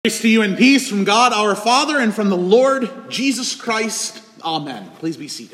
Grace to you and peace from God our Father and from the Lord Jesus Christ. Amen. Please be seated.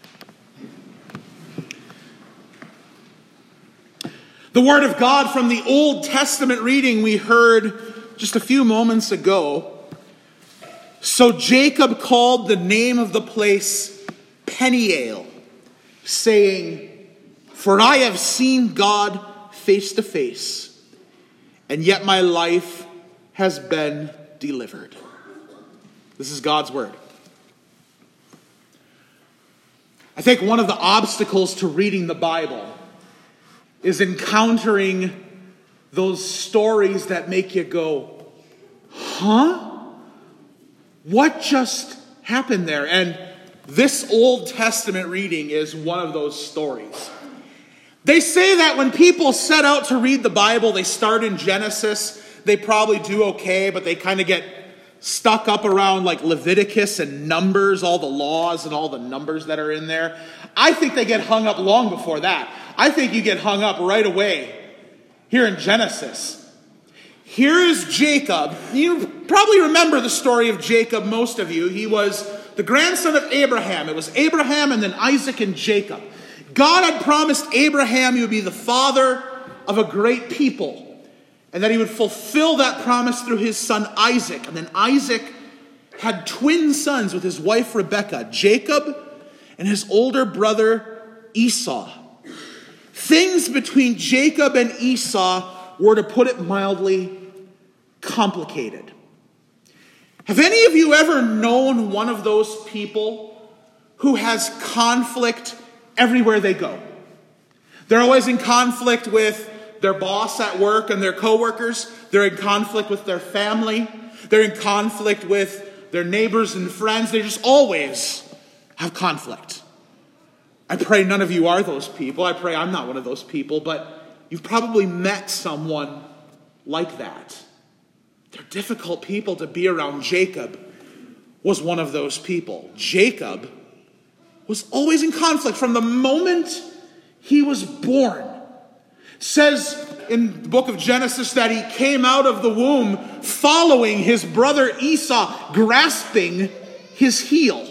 The Word of God from the Old Testament reading we heard just a few moments ago. So Jacob called the name of the place Peniel, saying, "For I have seen God face to face, and yet my life has been delivered." This is God's word. I think one of the obstacles to reading the Bible is encountering those stories that make you go, huh? What just happened there? And this Old Testament reading is one of those stories. They say that when people set out to read the Bible, they start in Genesis. They probably do okay, but they kind of get stuck up around like Leviticus and Numbers, all the laws and all the numbers that are in there. I think they get hung up long before that. I think you get hung up right away here in Genesis. Here is Jacob. You probably remember the story of Jacob, most of you. He was the grandson of Abraham. It was Abraham and then Isaac and Jacob. God had promised Abraham he would be the father of a great people, and that he would fulfill that promise through his son Isaac. And then Isaac had twin sons with his wife Rebekah, Jacob and his older brother Esau. Things between Jacob and Esau were, to put it mildly, complicated. Have any of you ever known one of those people who has conflict everywhere they go? They're always in conflict with their boss at work and their coworkers. They're in conflict with their family. They're in conflict with their neighbors and friends. They just always have conflict. I pray none of you are those people. I pray I'm not one of those people, but you've probably met someone like that. They're difficult people to be around. Jacob was one of those people. Jacob was always in conflict from the moment he was born. It says in the book of Genesis that he came out of the womb following his brother Esau, grasping his heel.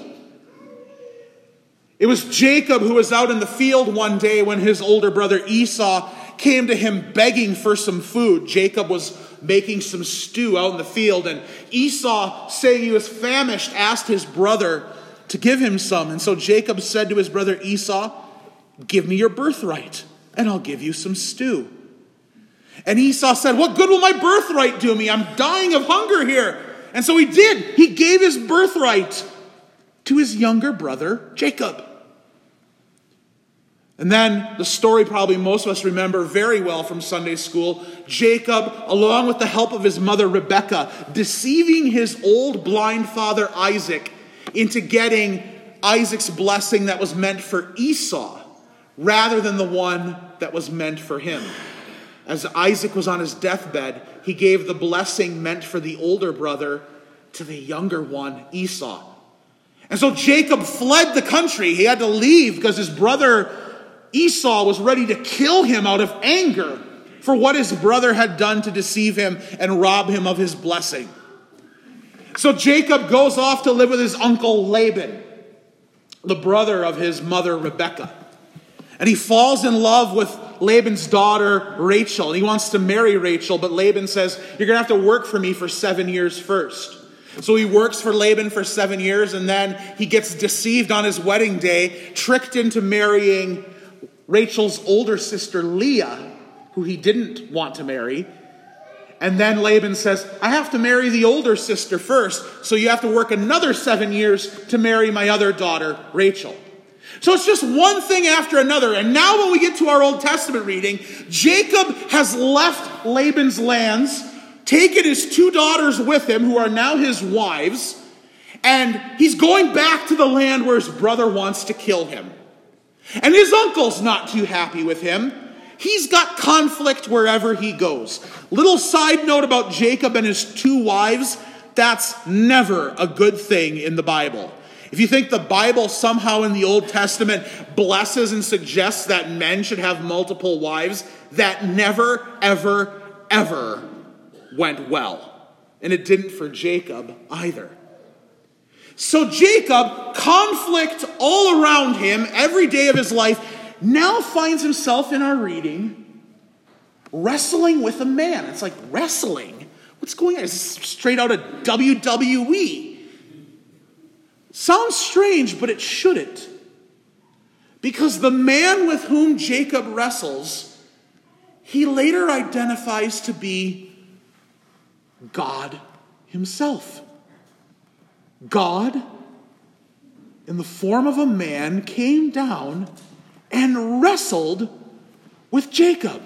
It was Jacob who was out in the field one day when his older brother Esau came to him begging for some food. Jacob was making some stew out in the field, and Esau, saying he was famished, asked his brother to give him some. And so Jacob said to his brother Esau, "Give me your birthright, and I'll give you some stew." And Esau said, "What good will my birthright do me? I'm dying of hunger here." And so he did. He gave his birthright to his younger brother, Jacob. And then the story probably most of us remember very well from Sunday school. Jacob, along with the help of his mother Rebekah, deceiving his old blind father Isaac into getting Isaac's blessing that was meant for Esau, rather than the one that was meant for him. As Isaac was on his deathbed, he gave the blessing meant for the older brother to the younger one, Esau. And so Jacob fled the country. He had to leave because his brother Esau was ready to kill him out of anger for what his brother had done to deceive him and rob him of his blessing. So Jacob goes off to live with his uncle Laban, the brother of his mother Rebekah. And he falls in love with Laban's daughter, Rachel. And he wants to marry Rachel, but Laban says, "You're going to have to work for me for 7 years first." So he works for Laban for 7 years, and then he gets deceived on his wedding day, tricked into marrying Rachel's older sister, Leah, who he didn't want to marry. And then Laban says, "I have to marry the older sister first, so you have to work another 7 years to marry my other daughter, Rachel." So it's just one thing after another. And now when we get to our Old Testament reading, Jacob has left Laban's lands, taken his 2 daughters with him, who are now his wives, and he's going back to the land where his brother wants to kill him. And his uncle's not too happy with him. He's got conflict wherever he goes. Little side note about Jacob and his 2 wives, that's never a good thing in the Bible. If you think the Bible somehow in the Old Testament blesses and suggests that men should have multiple wives, that never, ever, ever went well. And it didn't for Jacob either. So Jacob, conflict all around him every day of his life, now finds himself in our reading wrestling with a man. It's like, wrestling? What's going on? Is this straight out of WWE? Sounds strange, but it shouldn't. Because the man with whom Jacob wrestles, he later identifies to be God himself. God, in the form of a man, came down and wrestled with Jacob.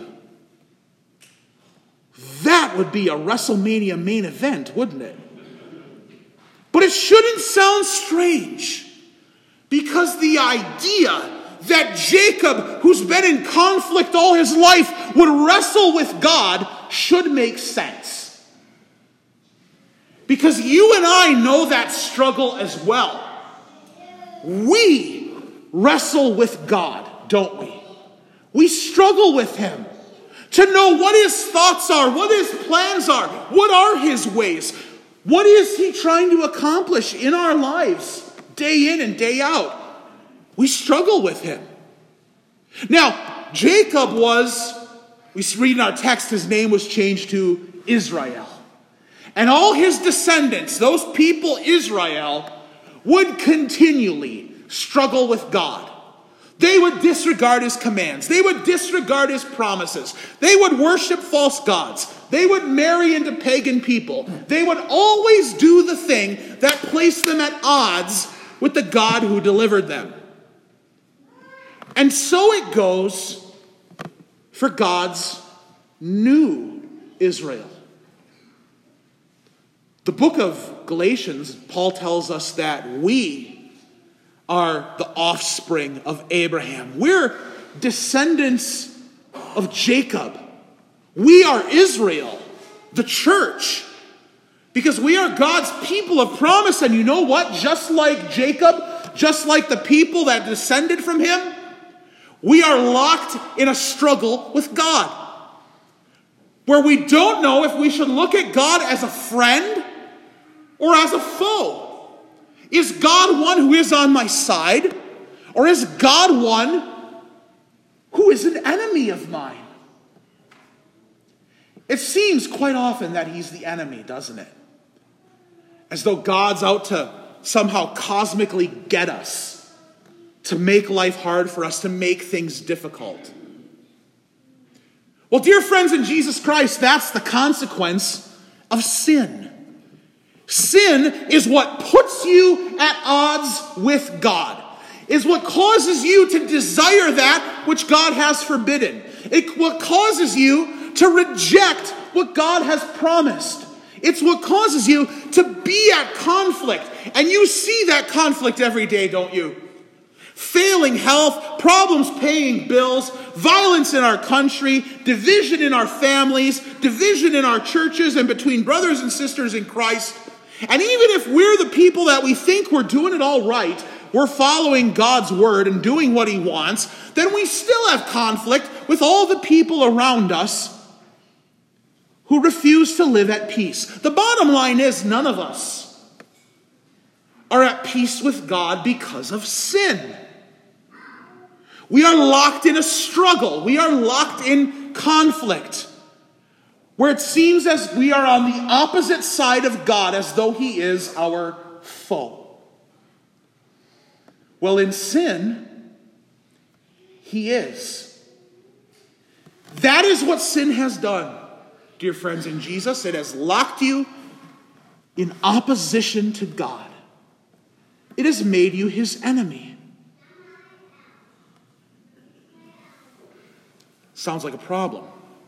That would be a WrestleMania main event, wouldn't it? But it shouldn't sound strange, because the idea that Jacob, who's been in conflict all his life, would wrestle with God should make sense. Because you and I know that struggle as well. We wrestle with God, don't we? We struggle with him to know what his thoughts are, what his plans are, what are his ways, what is he trying to accomplish in our lives, day in and day out. We struggle with him. Now, Jacob we read in our text, his name was changed to Israel. And all his descendants, those people, Israel, would continually struggle with God. They would disregard his commands. They would disregard his promises. They would worship false gods. They would marry into pagan people. They would always do the thing that placed them at odds with the God who delivered them. And so it goes for God's new Israel. The book of Galatians, Paul tells us that we are the offspring of Abraham. We're descendants of Jacob. We are Israel, the church, because we are God's people of promise. And you know what? Just like Jacob, just like the people that descended from him, we are locked in a struggle with God, where we don't know if we should look at God as a friend or as a foe. Is God one who is on my side, or is God one who is an enemy of mine? It seems quite often that he's the enemy, doesn't it? As though God's out to somehow cosmically get us, to make life hard for us, to make things difficult. Well, dear friends in Jesus Christ, that's the consequence of sin. Sin is what puts you at odds with God, is what causes you to desire that which God has forbidden. It's what causes you to reject what God has promised. It's what causes you to be at conflict. And you see that conflict every day, don't you? Failing health, problems paying bills, violence in our country, division in our families, division in our churches and between brothers and sisters in Christ. And even if we're the people that we think we're doing it all right, we're following God's word and doing what he wants, then we still have conflict with all the people around us who refuse to live at peace. The bottom line is none of us are at peace with God because of sin. We are locked in a struggle. We are locked in conflict, where it seems as we are on the opposite side of God, as though he is our foe. Well, in sin, he is. That is what sin has done, dear friends in Jesus. It has locked you in opposition to God. It has made you his enemy. Sounds like a problem.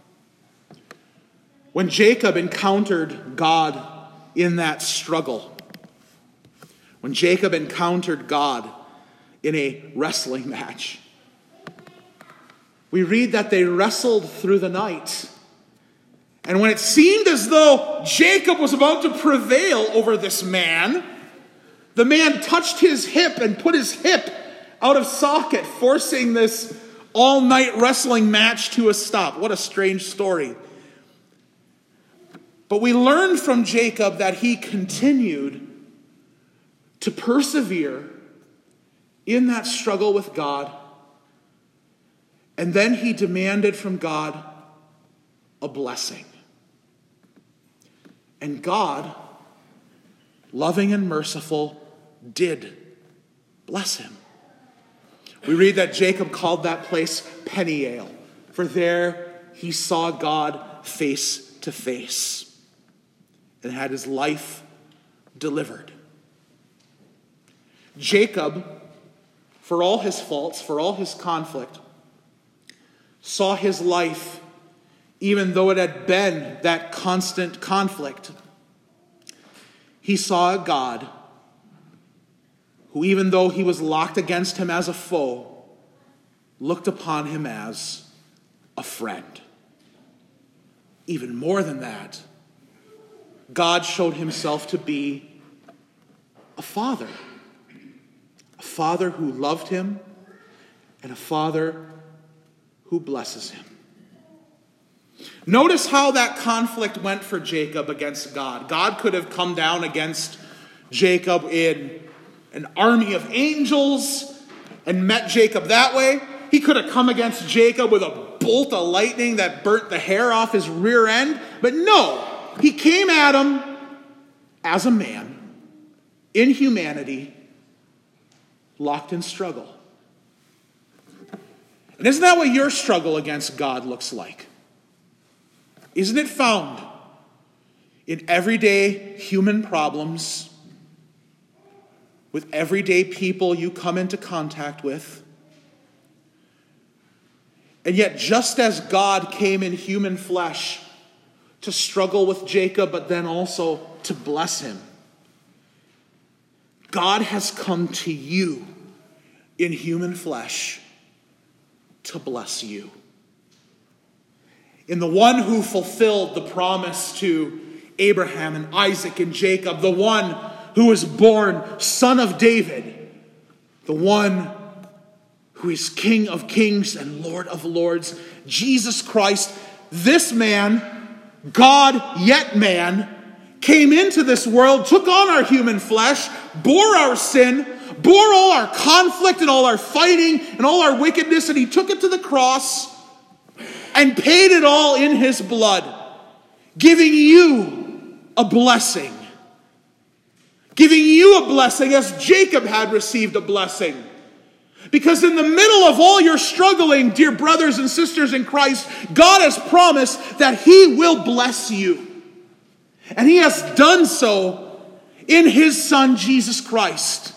When Jacob encountered God in that struggle, when Jacob encountered God in a wrestling match, we read that they wrestled through the night. And when it seemed as though Jacob was about to prevail over this man, the man touched his hip and put his hip out of socket, forcing this all-night wrestling match to a stop. What a strange story. But we learn from Jacob that he continued to persevere in that struggle with God. And then he demanded from God a blessing. And God, loving and merciful, did bless him. We read that Jacob called that place Peniel, for there he saw God face to face and had his life delivered. Jacob, for all his faults, for all his conflict, saw his life, even though it had been that constant conflict, he saw a God who, even though he was locked against him as a foe, looked upon him as a friend. Even more than that, God showed himself to be a father who loved him and a father who blesses him. Notice how that conflict went for Jacob against God. God could have come down against Jacob in an army of angels and met Jacob that way. He could have come against Jacob with a bolt of lightning that burnt the hair off his rear end. But no, he came at him as a man in humanity, locked in struggle. And isn't that what your struggle against God looks like? Isn't it found in everyday human problems, with everyday people you come into contact with? And yet, just as God came in human flesh to struggle with Jacob, but then also to bless him, God has come to you in human flesh to bless you. In the one who fulfilled the promise to Abraham and Isaac and Jacob, the one who was born son of David, the one who is King of kings and Lord of lords, Jesus Christ, this man, God yet man, came into this world, took on our human flesh, bore our sin, bore all our conflict and all our fighting and all our wickedness, and he took it to the cross and paid it all in his blood, giving you a blessing. Giving you a blessing as Jacob had received a blessing. Because in the middle of all your struggling, dear brothers and sisters in Christ, God has promised that he will bless you. And he has done so in his Son, Jesus Christ.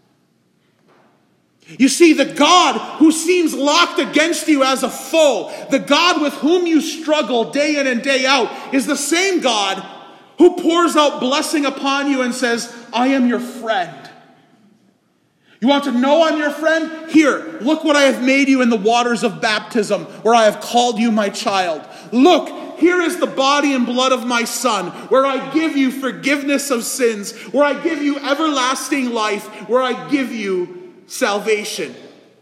You see, the God who seems locked against you as a foe, the God with whom you struggle day in and day out, is the same God who pours out blessing upon you and says, I am your friend. You want to know I'm your friend? Here, look what I have made you in the waters of baptism, where I have called you my child. Look, here is the body and blood of my Son, where I give you forgiveness of sins, where I give you everlasting life, where I give you salvation.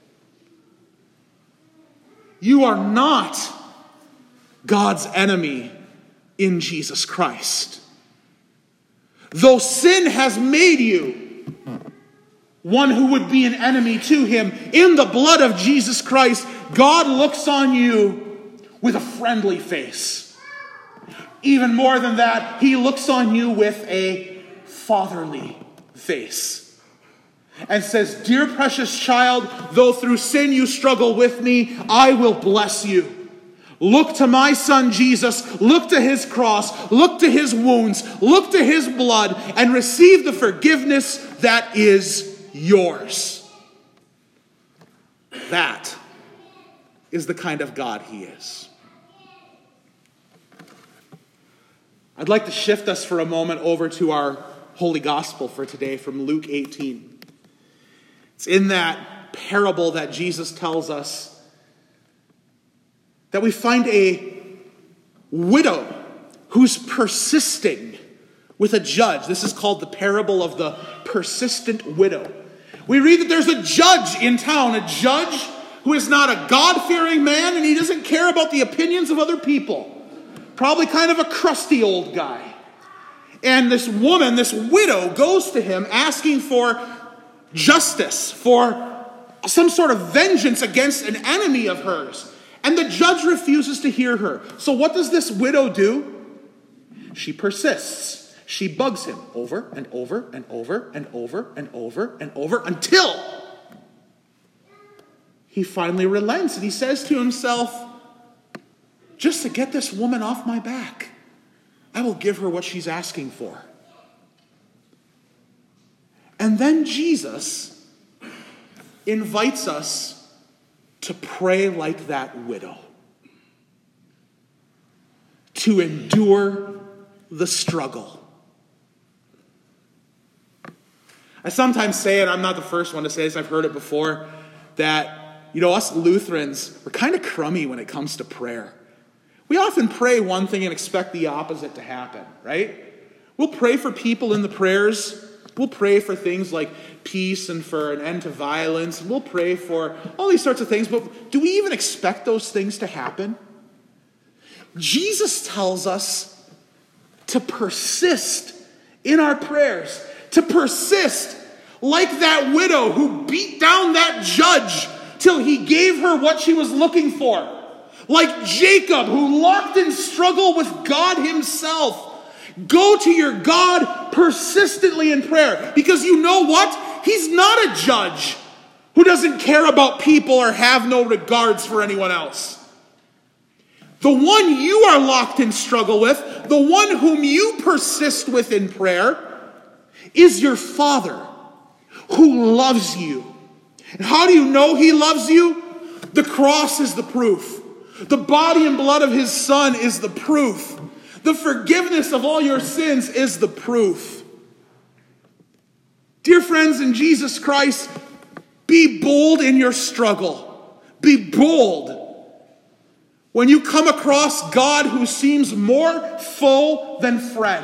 You are not God's enemy in Jesus Christ. Though sin has made you one who would be an enemy to him, in the blood of Jesus Christ, God looks on you with a friendly face. Even more than that, he looks on you with a fatherly face and says, dear precious child, though through sin you struggle with me, I will bless you. Look to my Son Jesus, look to his cross, look to his wounds, look to his blood, and receive the forgiveness that is yours. That is the kind of God he is. I'd like to shift us for a moment over to our Holy Gospel for today from Luke 18. It's in that parable that Jesus tells us that we find a widow who's persisting with a judge. This is called the parable of the persistent widow. We read that there's a judge in town, a judge who is not a God-fearing man, and he doesn't care about the opinions of other people. probably kind of a crusty old guy. And this woman, this widow, goes to him asking for justice, for some sort of vengeance against an enemy of hers. And the judge refuses to hear her. So what does this widow do? She persists. She bugs him over and over and over and over and over and over until he finally relents. And he says to himself, just to get this woman off my back, I will give her what she's asking for. And then Jesus invites us to pray like that widow. To endure the struggle. I sometimes say, and I'm not the first one to say this, I've heard it before, that, us Lutherans, we're kind of crummy when it comes to prayer. We often pray one thing and expect the opposite to happen, right? We'll pray for people in the prayers. We'll pray for things like peace and for an end to violence. We'll pray for all these sorts of things, but do we even expect those things to happen? Jesus tells us to persist in our prayers, to persist like that widow who beat down that judge till he gave her what she was looking for. Like Jacob, who locked in struggle with God himself. Go to your God persistently in prayer. Because you know what? He's not a judge who doesn't care about people or have no regards for anyone else. The one you are locked in struggle with, the one whom you persist with in prayer, is your Father who loves you. And how do you know he loves you? The cross is the proof. The body and blood of his Son is the proof. The forgiveness of all your sins is the proof. Dear friends in Jesus Christ, be bold in your struggle. Be bold. When you come across God who seems more foe than friend,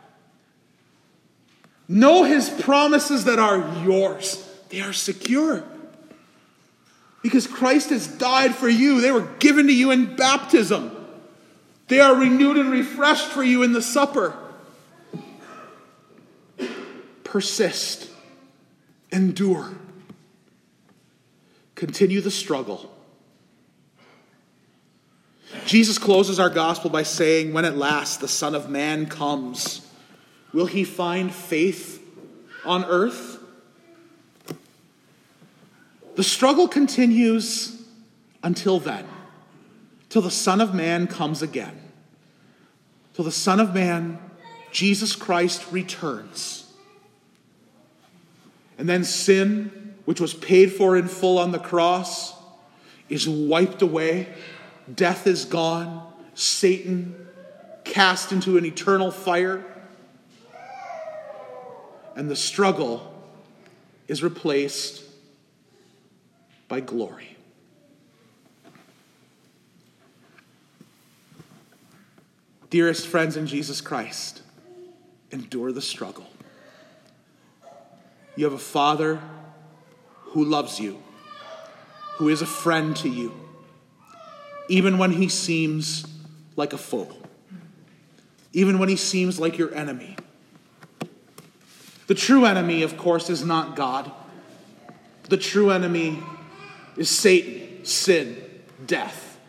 know his promises that are yours. They are secure. Because Christ has died for you. They were given to you in baptism. They are renewed and refreshed for you in the supper. Persist. Endure. Continue the struggle. Jesus closes our gospel by saying, when at last the Son of Man comes, will he find faith on earth? The struggle continues until then, till the Son of Man comes again, till the Son of Man, Jesus Christ, returns. And then sin, which was paid for in full on the cross, is wiped away. Death is gone. Satan cast into an eternal fire. And the struggle is replaced by glory. Dearest friends in Jesus Christ, endure the struggle. You have a Father who loves you, who is a friend to you, even when he seems like a foe, even when he seems like your enemy. The true enemy, of course, is not God. The true enemy is Satan, sin, death.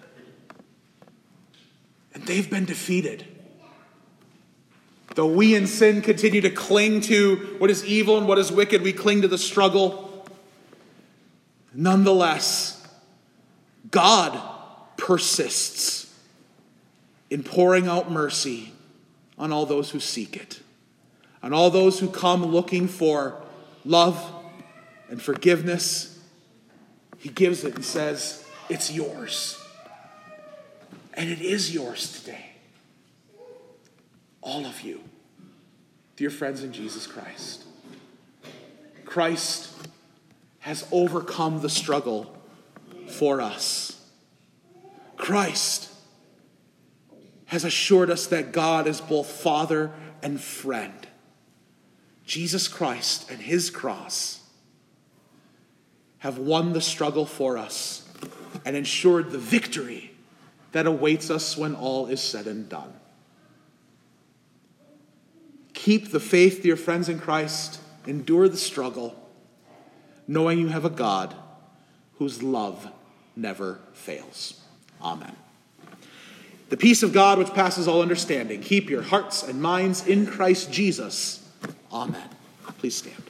And they've been defeated. Though we in sin continue to cling to what is evil and what is wicked, we cling to the struggle. Nonetheless, God persists in pouring out mercy on all those who seek it, on all those who come looking for love and forgiveness. He gives it and says, it's yours. And it is yours today. All of you, dear friends in Jesus Christ. Christ has overcome the struggle for us. Christ has assured us that God is both Father and friend. Jesus Christ and his cross have won the struggle for us and ensured the victory that awaits us when all is said and done. Keep the faith, dear friends in Christ. Endure the struggle, knowing you have a God whose love never fails. Amen. The peace of God, which passes all understanding, keep your hearts and minds in Christ Jesus. Amen. Please stand.